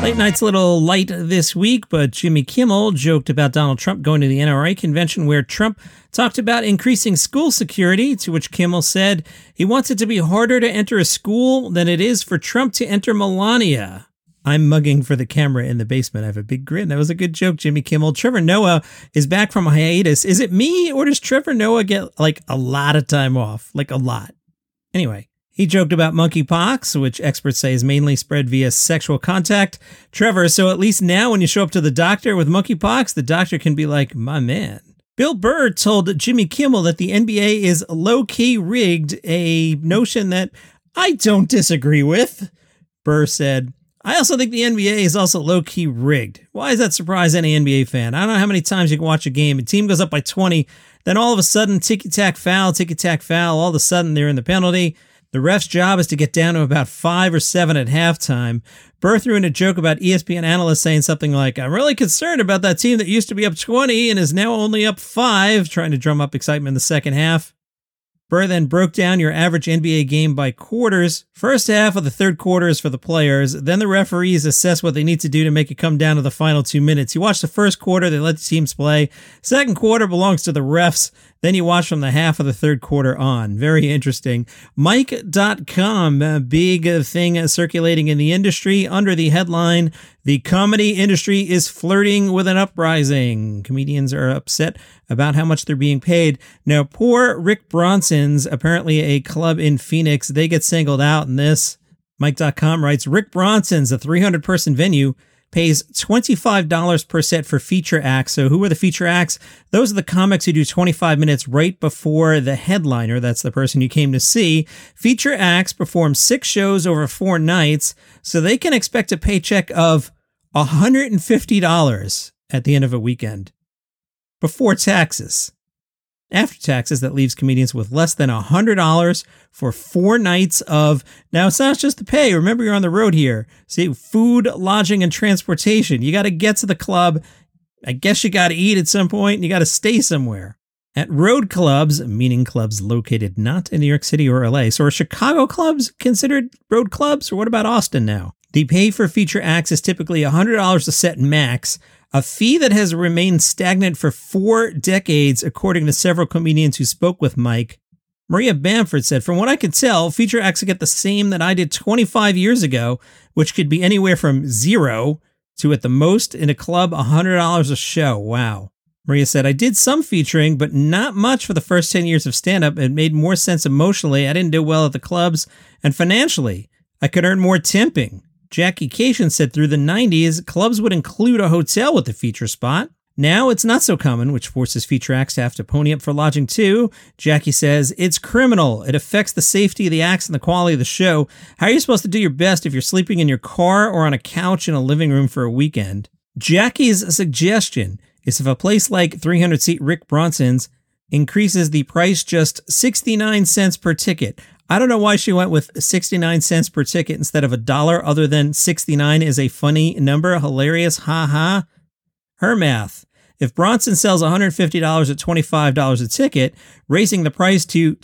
Late night's a little light this week, but Jimmy Kimmel joked about Donald Trump going to the NRA convention where Trump talked about increasing school security, to which Kimmel said he wants it to be harder to enter a school than it is for Trump to enter Melania. I'm mugging for the camera in the basement. I have a big grin. That was a good joke, Jimmy Kimmel. Trevor Noah is back from hiatus. Is it me, or does Trevor Noah get like a lot of time off? Like a lot. Anyway. He joked about monkeypox, which experts say is mainly spread via sexual contact. Trevor, so at least now when you show up to the doctor with monkeypox, the doctor can be like, my man. Bill Burr told Jimmy Kimmel that the NBA is low-key rigged, a notion that I don't disagree with. Burr said, I also think the NBA is also low-key rigged. Why does that surprise any NBA fan? I don't know how many times you can watch a game. A team goes up by 20, then all of a sudden, ticky-tack foul, all of a sudden they're in the penalty. The ref's job is to get down to about 5 or 7 at halftime. Burr threw in a joke about ESPN analysts saying something like, I'm really concerned about that team that used to be up 20 and is now only up 5, trying to drum up excitement in the second half. Burr then broke down your average NBA game by quarters. First half of the third quarter is for the players. Then the referees assess what they need to do to make it come down to the final 2 minutes. You watch the first quarter, they let the teams play. Second quarter belongs to the refs. Then you watch from the half of the third quarter on. Very interesting. Mike.com, a big thing circulating in the industry under the headline, the comedy industry is flirting with an uprising. Comedians are upset about how much they're being paid. Now, poor Rick Bronson's, apparently a club in Phoenix, they get singled out in this. Mike.com writes, Rick Bronson's, a 300-person venue, pays $25 per set for feature acts. So who are the feature acts? Those are the comics who do 25 minutes right before the headliner. That's the person you came to see. Feature acts perform 6 shows over 4 nights, so they can expect a paycheck of $150 at the end of a weekend before taxes. After taxes, that leaves comedians with less than $100 for 4 nights of, now it's not just the pay, remember you're on the road here. See, food, lodging, and transportation. You got to get to the club. I guess you got to eat at some point, and you got to stay somewhere. At road clubs, meaning clubs located not in New York City or LA, so are Chicago clubs considered road clubs, or what about Austin now? The pay for feature acts is typically $100 a set max, a fee that has remained stagnant for 4 decades, according to several comedians who spoke with Mike. Maria Bamford said, from what I could tell, feature acts get the same that I did 25 years ago, which could be anywhere from 0 to, at the most, in a club, $100 a show. Wow. Maria said, I did some featuring, but not much for the first 10 years of stand-up. It made more sense emotionally. I didn't do well at the clubs. And financially, I could earn more tipping. Jackie Cation said through the 90s, clubs would include a hotel with the feature spot. Now it's not so common, which forces feature acts to have to pony up for lodging too. Jackie says, it's criminal. It affects the safety of the acts and the quality of the show. How are you supposed to do your best if you're sleeping in your car or on a couch in a living room for a weekend? Jackie's suggestion is if a place like 300-seat Rick Bronson's increases the price just 69 cents per ticket. I don't know why she went with 69 cents per ticket instead of $1, other than 69 is a funny number. Hilarious. Ha ha. Her math. If Bronson sells $150 at $25 a ticket, raising the price to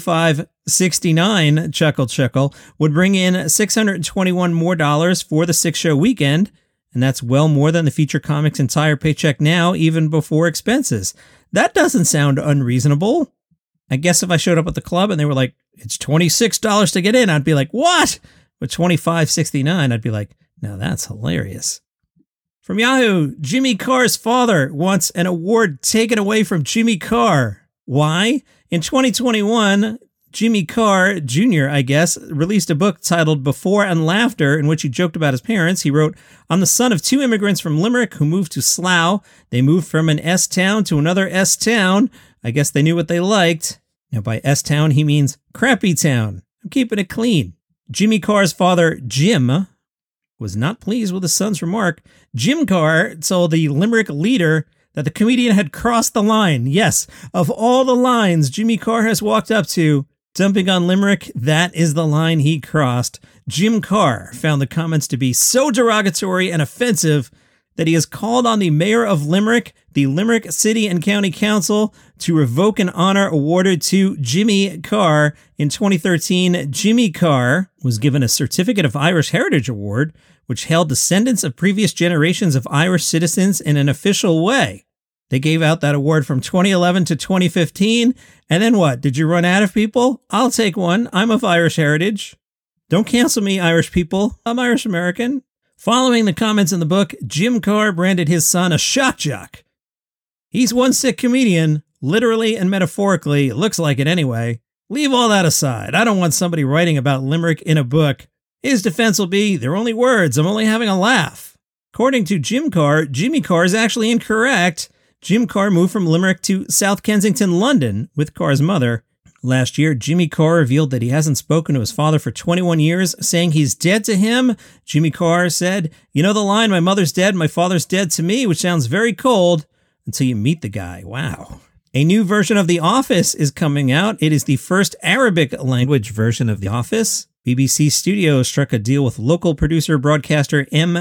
$25.69, chuckle, would bring in $621 more for the 6-show weekend. And that's well more than the feature comic's entire paycheck now, even before expenses. That doesn't sound unreasonable. I guess if I showed up at the club and they were like, it's $26 to get in, I'd be like, what? But $25.69, I'd be like, now that's hilarious. From Yahoo, Jimmy Carr's father wants an award taken away from Jimmy Carr. Why? In 2021, Jimmy Carr Jr., I guess, released a book titled Before and Laughter, in which he joked about his parents. He wrote, I'm the son of 2 immigrants from Limerick who moved to Slough. They moved from an S-town to another S-town. I guess they knew what they liked. Now, by S-town, he means crappy town. I'm keeping it clean. Jimmy Carr's father, Jim, was not pleased with his son's remark. Jim Carr told the Limerick Leader that the comedian had crossed the line. Yes, of all the lines Jimmy Carr has walked up to, dumping on Limerick, that is the line he crossed. Jim Carr found the comments to be so derogatory and offensive that he has called on the mayor of Limerick, the Limerick City and County Council, to revoke an honor awarded to Jimmy Carr. In 2013, Jimmy Carr was given a Certificate of Irish Heritage Award, which hailed descendants of previous generations of Irish citizens in an official way. They gave out that award from 2011 to 2015. And then what? Did you run out of people? I'll take one. I'm of Irish heritage. Don't cancel me, Irish people. I'm Irish American. Following the comments in the book, Jim Carr branded his son a shock jock. He's one sick comedian, literally and metaphorically. It looks like it anyway. Leave all that aside. I don't want somebody writing about Limerick in a book. His defense will be, they're only words. I'm only having a laugh. According to Jim Carr, Jimmy Carr is actually incorrect. Jim Carr moved from Limerick to South Kensington, London, with Carr's mother. Last year, Jimmy Carr revealed that he hasn't spoken to his father for 21 years, saying he's dead to him. Jimmy Carr said, "You know the line, my mother's dead, my father's dead to me," which sounds very cold until you meet the guy. Wow. A new version of The Office is coming out. It is the first Arabic language version of The Office. BBC Studios struck a deal with local producer broadcaster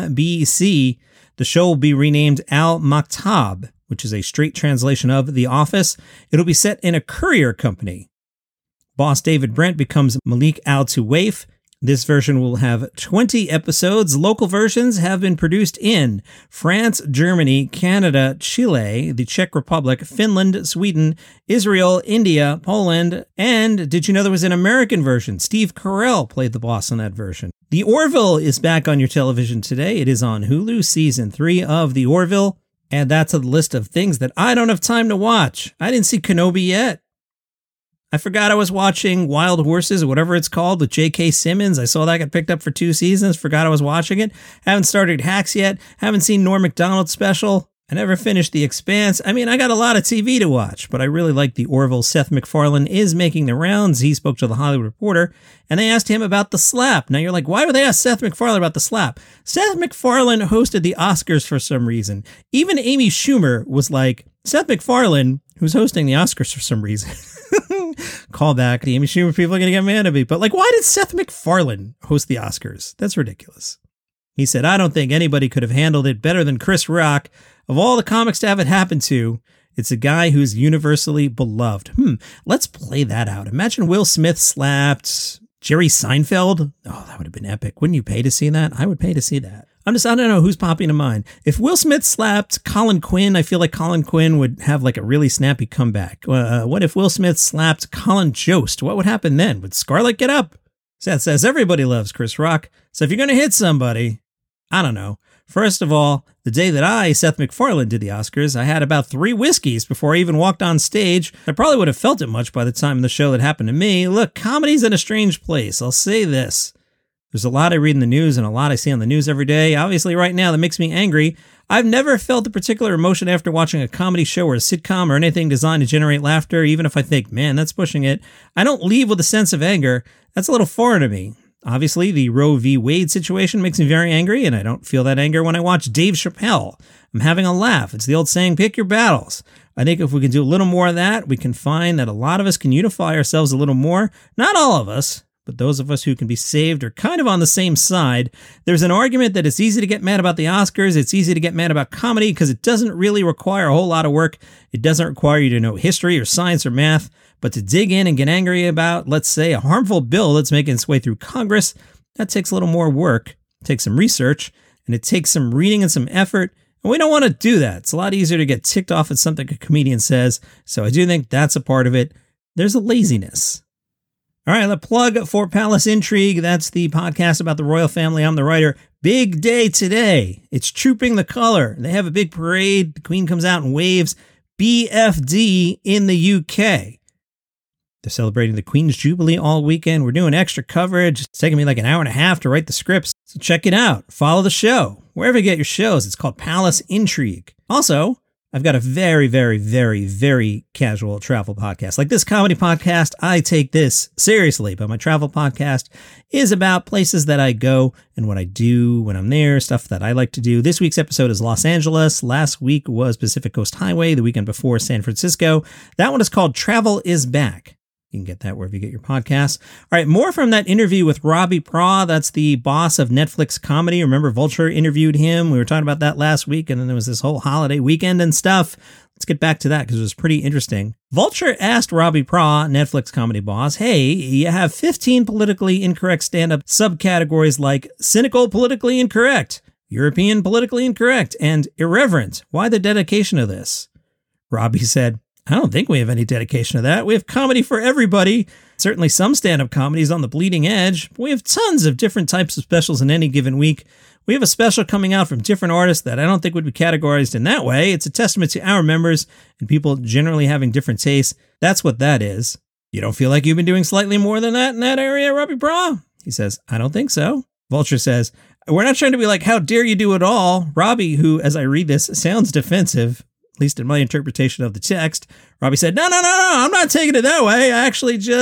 MBC. The show will be renamed Al Maktab, which is a straight translation of The Office. It'll be set in a courier company. Boss David Brent becomes Malik Al-Tuwaif. This version will have 20 episodes. Local versions have been produced in France, Germany, Canada, Chile, the Czech Republic, Finland, Sweden, Israel, India, Poland, and did you know there was an American version? Steve Carell played the boss in that version. The Orville is back on your television today. It is on Hulu, season 3 of The Orville. Add that to the list of things that I don't have time to watch. I didn't see Kenobi yet. I forgot I was watching Wild Horses or whatever it's called with J.K. Simmons. I saw that get picked up for 2 seasons. Forgot I was watching it. Haven't started Hacks yet. Haven't seen Norm Macdonald's special. I never finished The Expanse. I mean, I got a lot of TV to watch, but I really like The Orville. Seth MacFarlane is making the rounds. He spoke to The Hollywood Reporter, and they asked him about The Slap. Now you're like, why would they ask Seth MacFarlane about The Slap? Seth MacFarlane hosted the Oscars for some reason. Even Amy Schumer was like, Seth MacFarlane, who's hosting the Oscars for some reason. Call back. The Amy Schumer people are going to get mad at me. But like, why did Seth MacFarlane host the Oscars? That's ridiculous. He said, I don't think anybody could have handled it better than Chris Rock. Of all the comics to have it happen to, it's a guy who's universally beloved. Let's play that out. Imagine Will Smith slapped Jerry Seinfeld. Oh, that would have been epic. Wouldn't you pay to see that? I would pay to see that. I don't know who's popping to mind. If Will Smith slapped Colin Quinn, I feel like Colin Quinn would have like a really snappy comeback. What if Will Smith slapped Colin Jost? What would happen then? Would Scarlett get up? Seth says everybody loves Chris Rock. So if you're going to hit somebody, I don't know. First of all, the day that Seth MacFarlane, did the Oscars, I had about 3 whiskeys before I even walked on stage. I probably would have felt it much by the time of the show that happened to me. Look, comedy's in a strange place. I'll say this. There's a lot I read in the news and a lot I see on the news every day. Obviously, right now, that makes me angry. I've never felt a particular emotion after watching a comedy show or a sitcom or anything designed to generate laughter, even if I think, man, that's pushing it. I don't leave with a sense of anger. That's a little foreign to me. Obviously, the Roe v. Wade situation makes me very angry, and I don't feel that anger when I watch Dave Chappelle. I'm having a laugh. It's the old saying, pick your battles. I think if we can do a little more of that, we can find that a lot of us can unify ourselves a little more. Not all of us, but those of us who can be saved are kind of on the same side. There's an argument that it's easy to get mad about the Oscars. It's easy to get mad about comedy because it doesn't really require a whole lot of work. It doesn't require you to know history or science or math. But to dig in and get angry about, let's say, a harmful bill that's making its way through Congress, that takes a little more work. It takes some research, and it takes some reading and some effort. And we don't want to do that. It's a lot easier to get ticked off at something a comedian says. So I do think that's a part of it. There's a laziness. All right, the plug for Palace Intrigue. That's the podcast about the royal family. I'm the writer. Big day today. It's Trooping the Color. They have a big parade. The Queen comes out and waves. BFD in the UK. They're celebrating the Queen's Jubilee all weekend. We're doing extra coverage. It's taking me like an hour and a half to write the scripts. So check it out. Follow the show. Wherever you get your shows, it's called Palace Intrigue. Also, I've got a very, very, very, very casual travel podcast. Like this comedy podcast, I take this seriously, but my travel podcast is about places that I go and what I do when I'm there, stuff that I like to do. This week's episode is Los Angeles. Last week was Pacific Coast Highway. The weekend before, San Francisco. That one is called Travel is Back. You can get that wherever you get your podcasts. All right, more from that interview with Robbie Praw. That's the boss of Netflix comedy. Remember, Vulture interviewed him. We were talking about that last week, and then there was this whole holiday weekend and stuff. Let's get back to that because it was pretty interesting. Vulture asked Robbie Praw, Netflix comedy boss, hey, you have 15 politically incorrect stand-up subcategories like cynical politically incorrect, European politically incorrect, and irreverent. Why the dedication of this? Robbie said, I don't think we have any dedication to that. We have comedy for everybody. Certainly some stand-up comedy is on the bleeding edge. But we have tons of different types of specials in any given week. We have a special coming out from different artists that I don't think would be categorized in that way. It's a testament to our members and people generally having different tastes. That's what that is. You don't feel like you've been doing slightly more than that in that area, Robbie Praw? He says, I don't think so. Vulture says, we're not trying to be like, how dare you do it all? Robbie, who, as I read this, sounds defensive, at least in my interpretation of the text, Robbie said, no, I'm not taking it that way. I actually just ...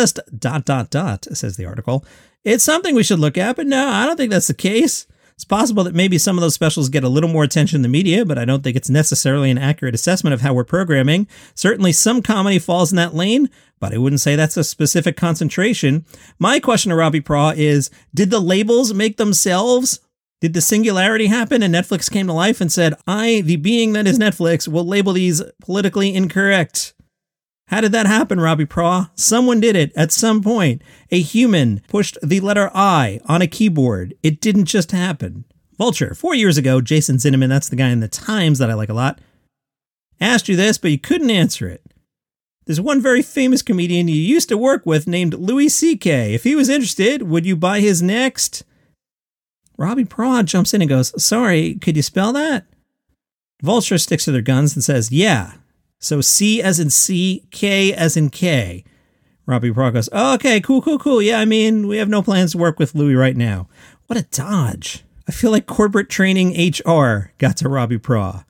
says the article. It's something we should look at, but no, I don't think that's the case. It's possible that maybe some of those specials get a little more attention in the media, but I don't think it's necessarily an accurate assessment of how we're programming. Certainly some comedy falls in that lane, but I wouldn't say that's a specific concentration. My question to Robbie Praw is, did the labels make themselves? Did the singularity happen and Netflix came to life and said, I, the being that is Netflix, will label these politically incorrect? How did that happen, Robbie Praw? Someone did it at some point. A human pushed the letter I on a keyboard. It didn't just happen. Vulture, 4 years ago, Jason Zinnemann, that's the guy in the Times that I like a lot, asked you this, but you couldn't answer it. There's one very famous comedian you used to work with named Louis C.K. If he was interested, would you buy his next? Robbie Praw jumps in and goes, sorry, could you spell that? Vulture sticks to their guns and says, yeah. So C as in C, K as in K. Robbie Praw goes, oh, okay, cool. Yeah, I mean, we have no plans to work with Louis right now. What a dodge. I feel like corporate training HR got to Robbie Praw.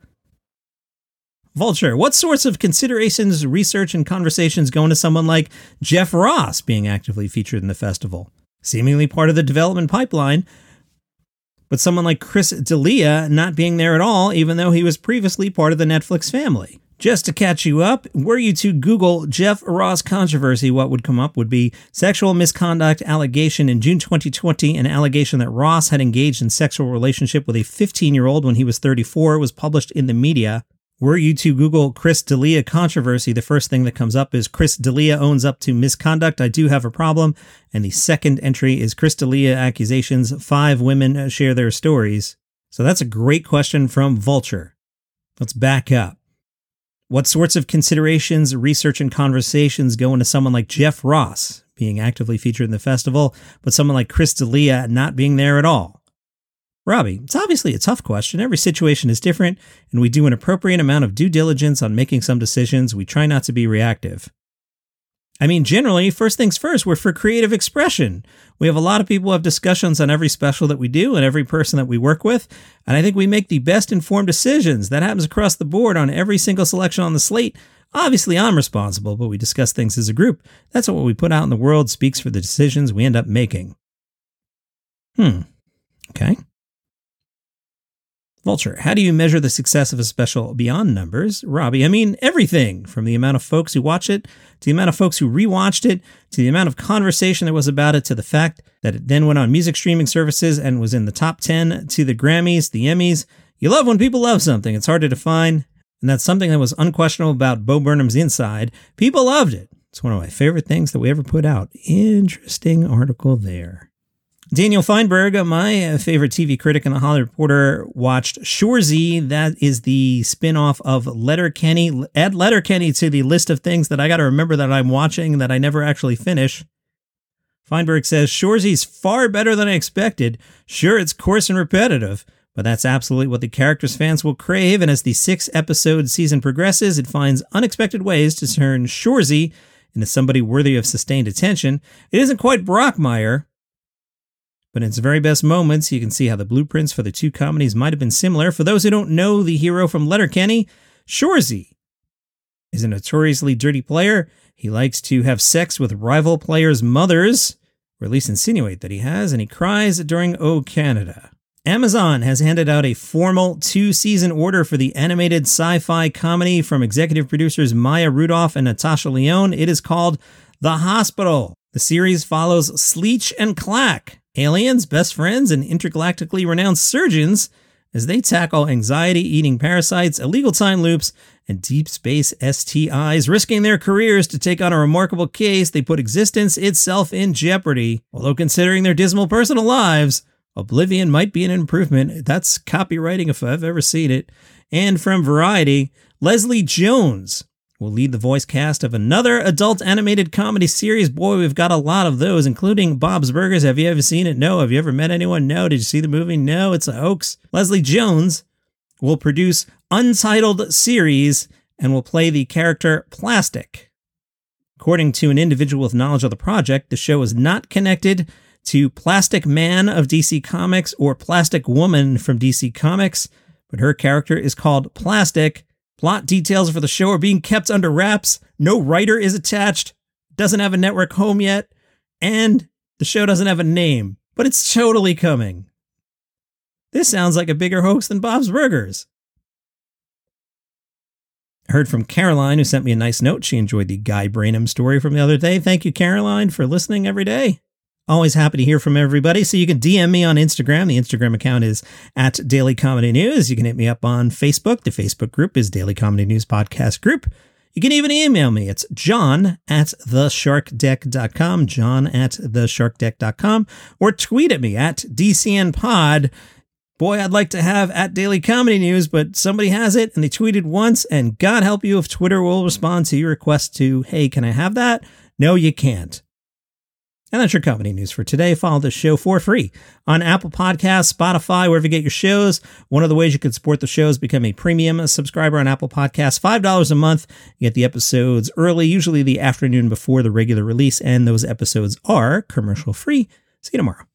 Vulture, what sorts of considerations, research, and conversations go into someone like Jeff Ross being actively featured in the festival? Seemingly part of the development pipeline, but someone like Chris D'Elia not being there at all, even though he was previously part of the Netflix family. Just to catch you up, were you to Google Jeff Ross controversy, what would come up would be sexual misconduct allegation in June 2020, an allegation that Ross had engaged in sexual relationship with a 15-year-old when he was 34, was published in the media. Were you to Google Chris D'Elia controversy, the first thing that comes up is Chris D'Elia owns up to misconduct, I do have a problem. And the second entry is Chris D'Elia accusations, 5 women share their stories. So that's a great question from Vulture. Let's back up. What sorts of considerations, research, and conversations go into someone like Jeff Ross being actively featured in the festival, but someone like Chris D'Elia not being there at all? Robbie, it's obviously a tough question. Every situation is different, and we do an appropriate amount of due diligence on making some decisions. We try not to be reactive. I mean, generally, first things first, we're for creative expression. We have a lot of people who have discussions on every special that we do and every person that we work with, and I think we make the best informed decisions. That happens across the board on every single selection on the slate. Obviously, I'm responsible, but we discuss things as a group. That's what we put out in the world speaks for the decisions we end up making. Okay. Vulture, how do you measure the success of a special beyond numbers? Robbie, I mean everything from the amount of folks who watch it, to the amount of folks who rewatched it, to the amount of conversation there was about it, to the fact that it then went on music streaming services and was in the top 10, to the Grammys, the Emmys. You love when people love something. It's hard to define, and that's something that was unquestionable about Bo Burnham's Inside. People loved it. It's one of my favorite things that we ever put out. Interesting article there. Daniel Feinberg, my favorite TV critic and the Hollywood Reporter, watched Shoresy. That is the spin-off of Letterkenny. Add Letterkenny to the list of things that I got to remember that I'm watching that I never actually finish. Feinberg says, Shoresy's far better than I expected. Sure, it's coarse and repetitive, but that's absolutely what the characters fans will crave, and as the 6-episode season progresses, it finds unexpected ways to turn Shoresy into somebody worthy of sustained attention. It isn't quite Brockmire, but in its very best moments, you can see how the blueprints for the two comedies might have been similar. For those who don't know the hero from Letterkenny, Shoresy is a notoriously dirty player. He likes to have sex with rival players' mothers, or at least insinuate that he has, and he cries during O Canada. Amazon has handed out a formal 2-season order for the animated sci-fi comedy from executive producers Maya Rudolph and Natasha Lyonne. It is called The Hospital. The series follows Sleech and Clack, aliens, best friends, and intergalactically renowned surgeons as they tackle anxiety-eating parasites, illegal time loops, and deep space STIs, risking their careers to take on a remarkable case. They put existence itself in jeopardy. Although considering their dismal personal lives, Oblivion might be an improvement. That's copywriting if I've ever seen it. And from Variety, Leslie Jones will lead the voice cast of another adult animated comedy series. Boy, we've got a lot of those, including Bob's Burgers. Have you ever seen it? No. Have you ever met anyone? No. Did you see the movie? No, it's a hoax. Leslie Jones will produce Untitled series and will play the character Plastic. According to an individual with knowledge of the project, the show is not connected to Plastic Man of DC Comics or Plastic Woman from DC Comics, but her character is called Plastic. Plot details for the show are being kept under wraps. No writer is attached, doesn't have a network home yet, and the show doesn't have a name, but it's totally coming. This sounds like a bigger hoax than Bob's Burgers. I heard from Caroline, who sent me a nice note. She enjoyed the Guy Branum story from the other day. Thank you, Caroline, for listening every day. Always happy to hear from everybody. So you can DM me on Instagram. The Instagram account is @DailyComedyNews. You can hit me up on Facebook. The Facebook group is Daily Comedy News Podcast Group. You can even email me. It's john@thesharkdeck.com, john@thesharkdeck.com, or tweet at me @DCNPod. Boy, I'd like to have @Daily Comedy News, but somebody has it and they tweeted once, and God help you if Twitter will respond to your request to, hey, can I have that? No, you can't. And that's your comedy news for today. Follow the show for free on Apple Podcasts, Spotify, wherever you get your shows. One of the ways you can support the show is become a premium subscriber on Apple Podcasts. $5 a month. You get the episodes early, usually the afternoon before the regular release, and those episodes are commercial free. See you tomorrow.